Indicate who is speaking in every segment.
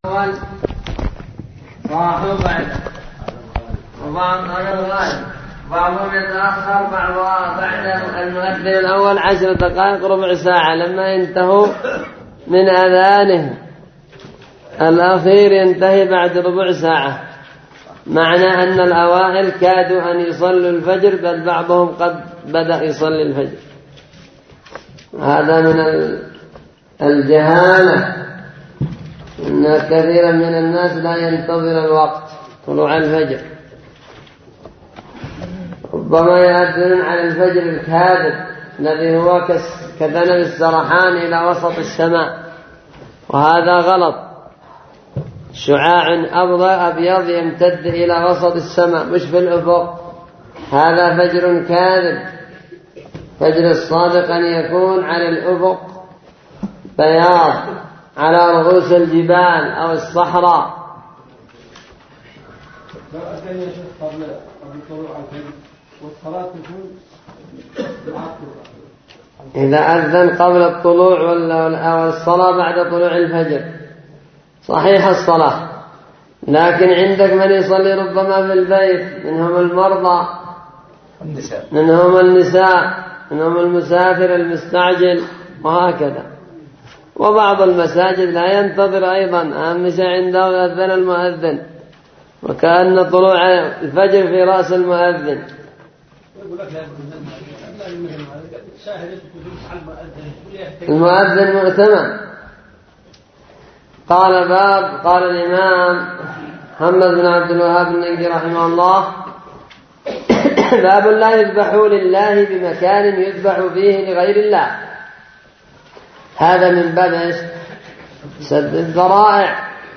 Speaker 1: الأول صاحوا بعده وبعض الغالب بعضهم يتأخر بعد المؤذن الأول 10 دقائق ربع ساعة لما ينتهوا من أذانه الأخير ينتهي بعد ربع ساعة، معنى أن الأوائل كادوا أن يصلوا الفجر بل بعضهم قد بدأ يصلي الفجر. هذا من الجهالة إن كثيرا من الناس لا ينتظر الوقت طلوع الفجر، ربما يأذن على الفجر الكاذب الذي هو كذنب السرحان إلى وسط السماء، وهذا غلط. شعاع أبيض يمتد إلى وسط السماء مش في الأفق، هذا فجر كاذب. فجر الصادق أن يكون على الأفق بياض على رؤوس الجبال أو الصحراء.
Speaker 2: قبل طلوع الفجر والصلاة تكون
Speaker 1: إذا أذن قبل الطلوع أو الصلاة بعد طلوع الفجر صحيح الصلاة، لكن عندك من يصلي ربما في البيت، منهم المرضى، منهم النساء، منهم المسافر المستعجل وهكذا. وبعض المساجد لا ينتظر أيضا، أهم شيء عنده أذن المؤذن وكأن طلوع الفجر في رأس المؤذن. المؤذن مؤتمن. قال الإمام محمد بن عبد الوهاب النجدي رحمه الله: باب لا يذبحوا لله بمكان يذبح فيه لغير الله. هذا من باب سد الذرائع،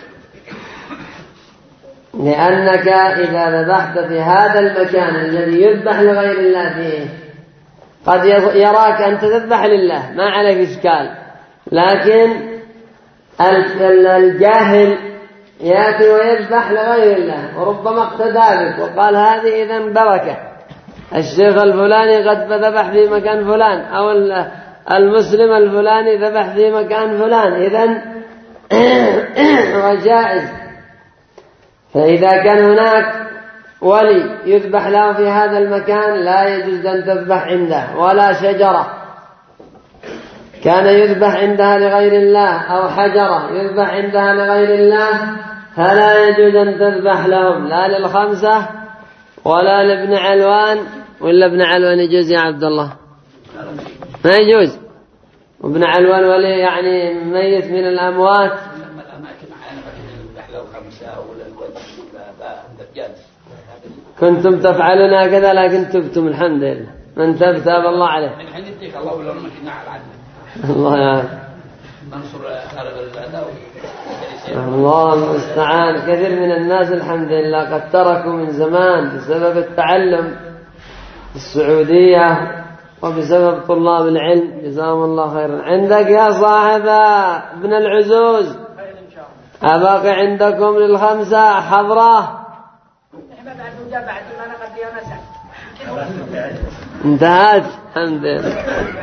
Speaker 1: لأنك إذا ذبحت في هذا المكان الذي يذبح لغير الله فيه قد يراك أن تذبح لله ما عليك إشكال، لكن الجاهل يأتي ويذبح لغير الله وربما اقتدى بك وقال هذه إذن بركة، الشيخ الفلاني قد ذبح في مكان فلان، أو المسلم الفلاني ذبح في مكان فلان، إذن وجائز. فإذا كان هناك ولي يذبح له في هذا المكان لا يجوز أن تذبح عنده، ولا شجرة كان يذبح عندها لغير الله أو حجرة يذبح عندها لغير الله فلا يجوز أن تذبح لهم، لا للخمسة ولا لابن علوان. ولا ابن علوان يجوز يا عبد الله؟ ما يجوز. وابن علوان ولي يعني ميت من الأموات. كنتم تفعلون هكذا لكن تبتم الحمد لله، من تاب تاب الله عليه. الله يعافيك. الله المستعان. كثير من الناس الحمد لله قد تركوا من زمان بسبب التعلم في السعودية وبسبب طلاب العلم، جزاهم الله خيرا. عندك يا صاحب ابن العزوز أباقي عندكم للخمسة حضرة؟ انتهت الحمد لله.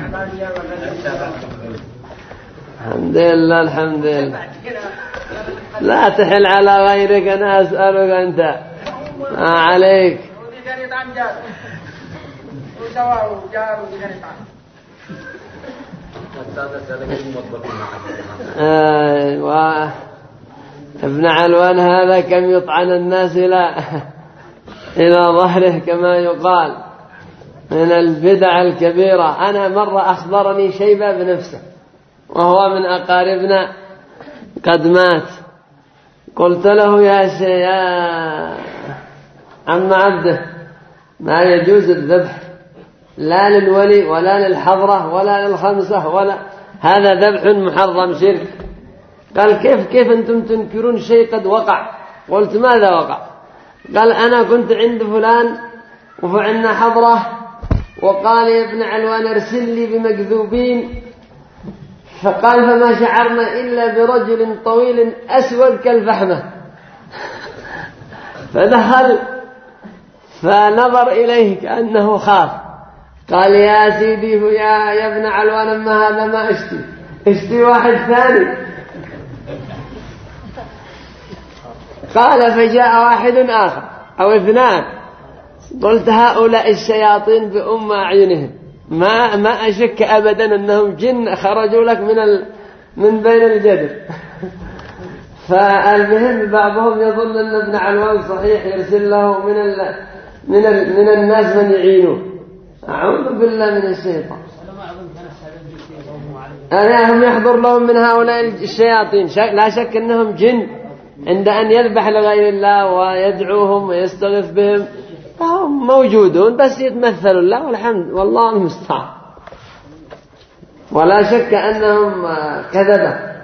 Speaker 1: الحمد لله الحمد لله. لا تحل على غيرك، أنا أسألك أنت ما عليك. ابن علوان هذا كم يطعن الناس إلى ظهره كما يقال، من البدع الكبيرة. أنا مرة أخبرني شيبة بنفسه وهو من أقاربنا قد مات، قلت له يا عم عبده ما يجوز الذبح لا للولي ولا للحضرة ولا للخمسة ولا، هذا ذبح محرم شرك. قال كيف أنتم تنكرون شيء قد وقع؟ قلت ماذا وقع؟ قال أنا كنت عند فلان وفعلنا حضرة وقال يا ابن علوان ارسل لي بمكذوبين، فقال فما شعرنا إلا برجل طويل أسود كالفحمة. فدخل فنظر إليه كأنه خاف، قال يا سيدي يا ابن علوان ما هذا ما اشتي واحد ثاني. قال فجاء واحد آخر أو اثنان، قلت هؤلاء الشياطين بأم أعينهم، ما أشك أبدا أنهم جن خرجوا لك من بين الجدر. فالمهم بعضهم يظن أن ابن علوان صحيح يرسل له من الناس من يعينوه. أعوذ بالله من الشيطان. هم يحضر لهم من هؤلاء الشياطين، لا شك أنهم جن عند أن يذبح لغير الله ويدعوهم ويستغيث بهم، فهم موجودون بس يتمثلوا الله والحمد والله المستعان. ولا شك أنهم كذبة.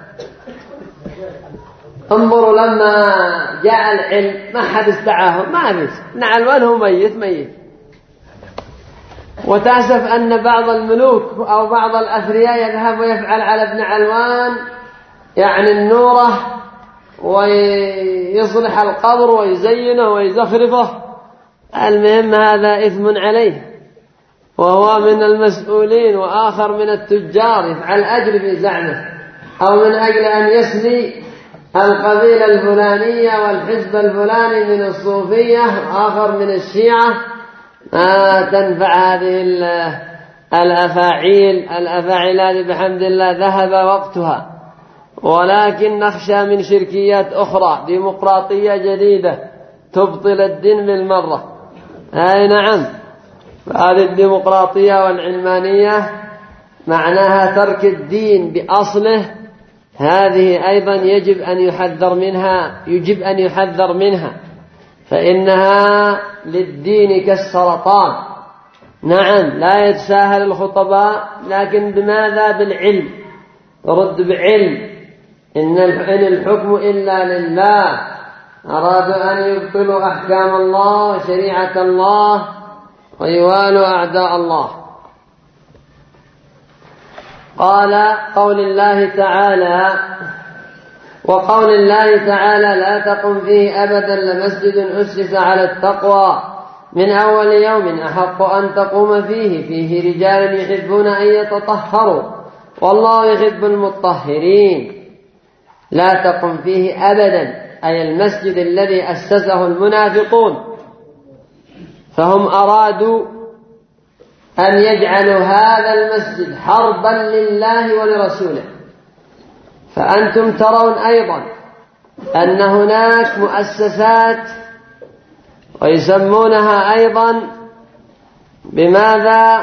Speaker 1: انظروا لما جاء العلم ما حد استعاهم، ما فيش، ابن علوان هو ميت. وتأسف أن بعض الملوك أو بعض الأثرياء يذهب ويفعل على ابن علوان يعني النوره ويصلح القبر ويزينه ويزخرفه. المهم هذا إثم عليه، وهو من المسؤولين، وآخر من التجار يفعل أجر في زعمه، أو من أجل أن يسلي القبيلة الفلانية والحزب الفلاني من الصوفية وآخر من الشيعة. ما تنفع هذه الأفاعيل هذه بحمد الله ذهب وقتها، ولكن نخشى من شركيات أخرى، ديمقراطية جديدة تبطل الدين بالمرة. أي نعم، هذه الديمقراطية والعلمانية معناها ترك الدين بأصله، هذه أيضا يجب أن يحذر منها، فإنها للدين كالسرطان. نعم، لا يتساهل الخطباء، لكن بماذا؟ بالعلم، رد بعلم. إن الحكم إلا لله، أرادوا أن يبطلوا أحكام الله وشريعة الله ويوالوا أعداء الله. وقول الله تعالى لا تقم فيه أبدا لمسجد أسس على التقوى من أول يوم أحق أن تقوم فيه رجال يحبون أن يتطهروا والله يحب المطهرين. لا تقم فيه أبدا، أي المسجد الذي أسسه المنافقون، فهم أرادوا أن يجعلوا هذا المسجد حربا لله ولرسوله. فأنتم ترون أيضا أن هناك مؤسسات ويسمونها أيضا بماذا؟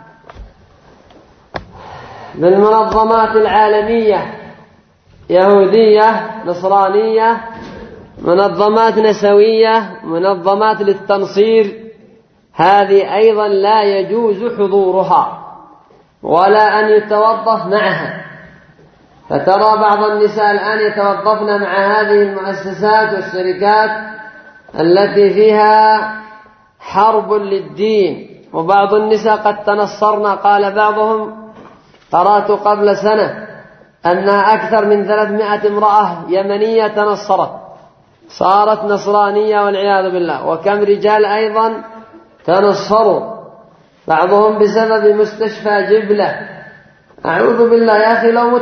Speaker 1: بالمنظمات العالمية، يهودية، نصرانية، منظمات نسوية، منظمات للتنصير. هذه أيضا لا يجوز حضورها ولا أن يتوظف معها. فترى بعض النساء الآن يتوظفن مع هذه المؤسسات والشركات التي فيها حرب للدين، وبعض النساء قد تنصرن. قال بعضهم، قرأت قبل سنة أنها أكثر من 300 امرأة يمنية تنصرت، صارت نصرانية والعياذ بالله. وكم رجال أيضا تنصروا، بعضهم بسبب مستشفى جبلة. أعوذ بالله يا أخي، لو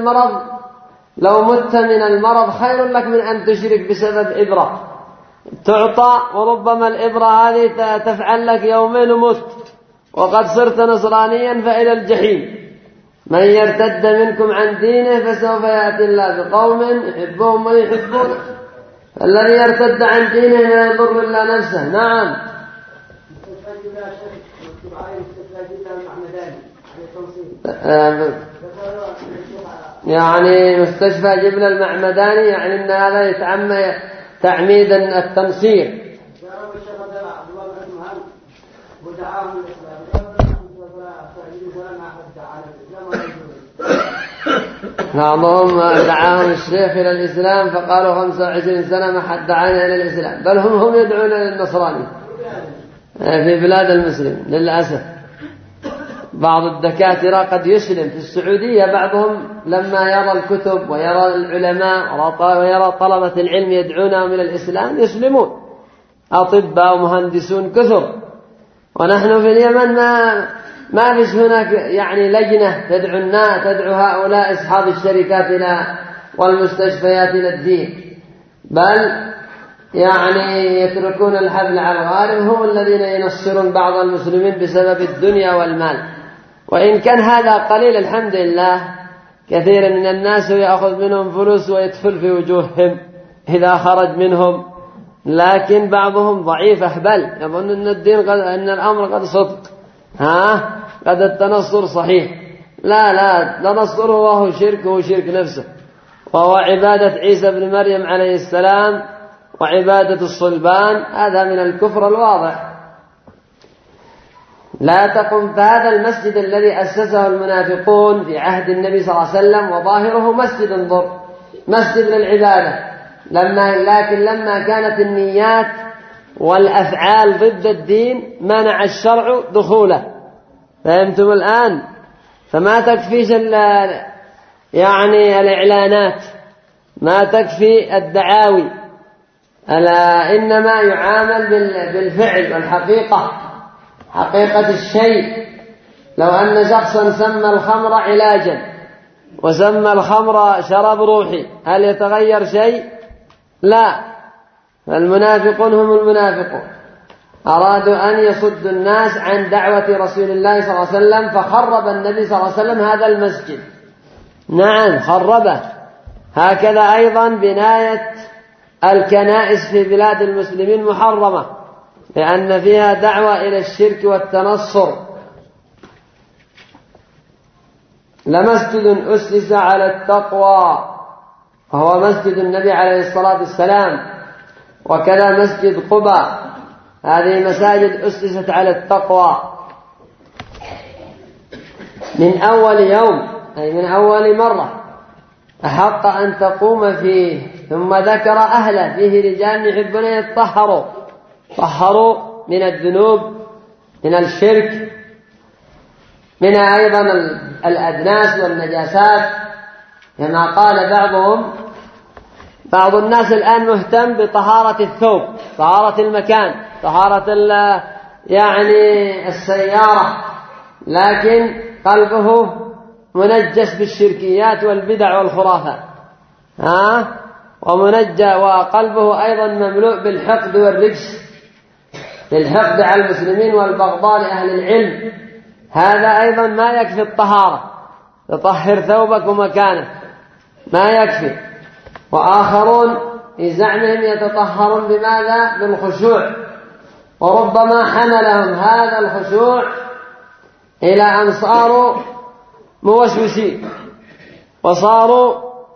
Speaker 1: مت من المرض خير لك من أن تشرك بسبب إبرة تعطى، وربما الإبرة هذه تفعل لك يومين ومت وقد صرت نصرانيا فإلى الجحيم. من يرتد منكم عن دينه فسوف يأتي الله بقوم يحبهم ويحبونه. الذي يرتد عن دينه لا يضر إلا نفسه. نعم. يعني مستشفى جبل المعمداني، يعني أن هذا يتعمى تعميد التنصير. بعضهم دعاهم الشيخ إلى الإسلام فقالوا 25 سنة ما حد دعانا إلى الإسلام، بل هم يدعون للنصراني في بلاد المسلمين للأسف. بعض الدكاترة قد يسلم في السعودية، بعضهم لما يرى الكتب ويرى العلماء ويرى طلبة العلم يدعونهم إلى الإسلام يسلمون، أطباء ومهندسون كثر. ونحن في اليمن ما فيش هناك يعني لجنة تدعو هؤلاء أصحاب الشركات والمستشفيات إلى الدين، بل يعني يتركون الحبل على الغارب هم الذين ينصرون بعض المسلمين بسبب الدنيا والمال. وإن كان هذا قليل الحمد لله، كثير من الناس يأخذ منهم فلوس ويدفل في وجوههم إذا خرج منهم، لكن بعضهم ضعيف أهبل يظن أن الدين أن الأمر قد صدق، قد التنصر صحيح. لا تنصره وهو شرك، وهو شرك نفسه، وهو عبادة عيسى بن مريم عليه السلام وعبادة الصلبان، هذا من الكفر الواضح. لا تقم فهذا المسجد الذي أسسه المنافقون في عهد النبي صلى الله عليه وسلم وظاهره مسجد انظر، مسجد للعبادة، لكن لما كانت النيات والأفعال ضد الدين منع الشرع دخوله. فهمتم الآن؟ فما تكفيش يعني الإعلانات، ما تكفي الدعاوي، إنما يعامل بالفعل والحقيقة، حقيقة الشيء. لو أن شخصا سمى الخمر علاجا وسمى الخمر شراب روحي، هل يتغير شيء؟ لا. فالمنافقون هم المنافقون، أرادوا أن يصدوا الناس عن دعوة رسول الله صلى الله عليه وسلم، فخرب النبي صلى الله عليه وسلم هذا المسجد. نعم خربه. هكذا أيضا بناية الكنائس في بلاد المسلمين محرمة، لأن فيها دعوة إلى الشرك والتنصر. لمسجد أسس على التقوى، وهو مسجد النبي عليه الصلاة والسلام، وكذا مسجد قباء، هذه مساجد أسست على التقوى من أول يوم، أي من أول مرة أحق أن تقوم فيه. ثم ذكر أهله، فيه رجال يحبون أن يتطهروا، طهروا من الذنوب، من الشرك، من أيضا الأدناس والنجاسات، كما قال بعض الناس الآن مهتم بطهارة الثوب، طهارة المكان، طهارة يعني السيارة، لكن قلبه منجس بالشركيات والبدع والخرافات، وقلبه أيضا مملوء بالحقد والرجس، بالحقد على المسلمين والبغضاء لأهل العلم. هذا أيضا ما يكفي الطهارة، تطهر ثوبك ومكانك ما يكفي. وآخرون في زعمهم يتطهرون بماذا؟ بالخشوع، وربما حملهم هذا الخشوع إلى أن صاروا موسوسين، وصاروا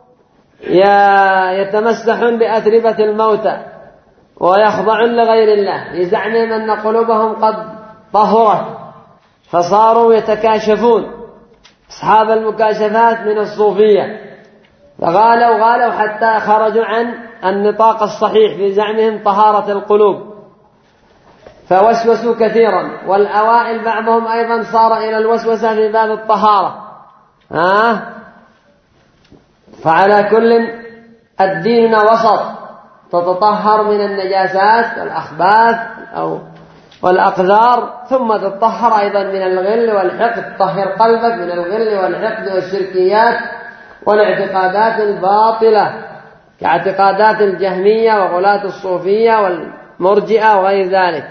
Speaker 1: يتمسحون بأتربة الموتى ويخضعون لغير الله لزعمهم أن قلوبهم قد طهرت، فصاروا يتكاشفون، أصحاب المكاشفات من الصوفية، فغالوا حتى خرجوا عن النطاق الصحيح في زعمهم طهارة القلوب، فوسوسوا كثيرا. والأوائل بعضهم أيضا صار إلى الوسوسة في باب الطهارة. فعلى كل الدين وسط، تتطهر من النجاسات والأخباث والأقذار، ثم تتطهر أيضا من الغل والحقد، تطهر قلبك من الغل والحقد والشركيات والاعتقادات الباطلة كاعتقادات الجهمية وغلاة الصوفية والمرجئة وغير ذلك.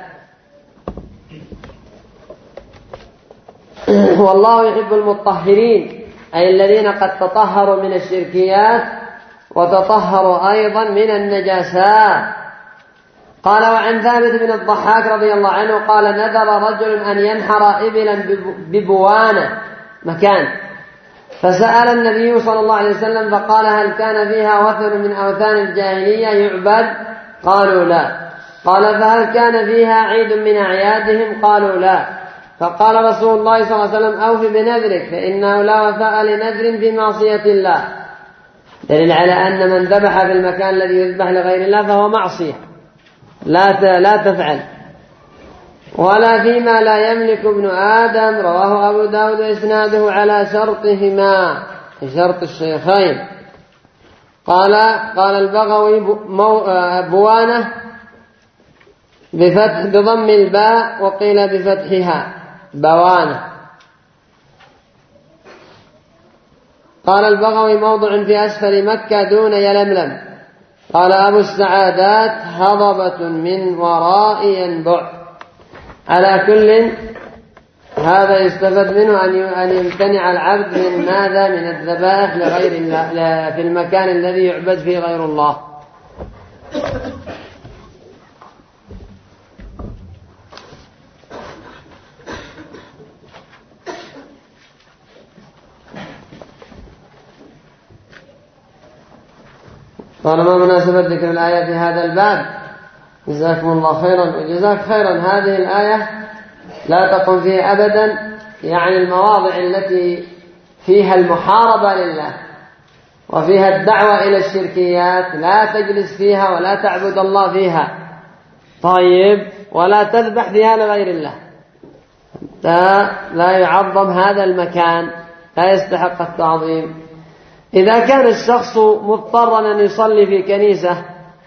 Speaker 1: والله يحب المطهرين، أي الذين قد تطهروا من الشركيات وتطهروا أيضا من النجاسات. قال: وعن ثابت بن الضحاك رضي الله عنه قال: نذر رجل أن ينحر إبلا ببوانة مكان، فسأل النبي صلى الله عليه وسلم فقال: هل كان فيها وثن من أوثان الجاهلية يعبد؟ قالوا: لا. قال: فهل كان فيها عيد من أعيادهم؟ قالوا: لا. فقال رسول الله صلى الله عليه وسلم: أوف بنذرك، فإنه لا وفاء لنذر في معصية الله. دليل على أن من ذبح في المكان الذي يذبح لغير الله فهو معصية، لا تفعل. ولا فيما لا يملك ابن آدم، رواه أبو داود وإسناده على شرطهما، شرط الشيخين. قال البغوي: بوانة بضم الباء، وقيل بفتحها بوانة. قال البغوي: موضع في أسفل مكة دون يلملم، قال أبو السعادات هضبة من وراء ينبع. على كل هذا يستفاد منه أن يمتنع العبد من ماذا؟ من الذبائح لغير الله في المكان الذي يعبد فيه غير الله. قال ما مناسبة ذكر الآية في هذا الباب؟ جزاكم الله خيرا وجزاك خيرا. هذه الآية لا تقم فيها أبدا، يعني المواضع التي فيها المحاربة لله وفيها الدعوة إلى الشركيات لا تجلس فيها ولا تعبد الله فيها، طيب، ولا تذبح فيها لغير الله. لا يعظم هذا المكان، لا يستحق التعظيم. إذا كان الشخص مضطرا أن يصلي في كنيسة،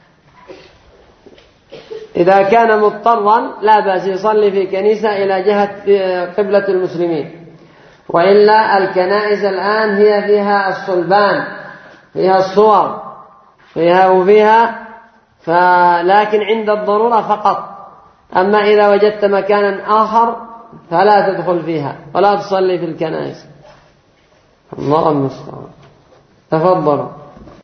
Speaker 1: إذا كان مضطرا لا بأس يصلي في كنيسة إلى جهة قبلة المسلمين، وإلا الكنائس الآن هي فيها الصلبان، فيها الصور، فيها لكن عند الضرورة فقط. أما إذا وجدت مكانا آخر فلا تدخل فيها ولا تصلي في الكنائس. الله المستعان. تفضلوا.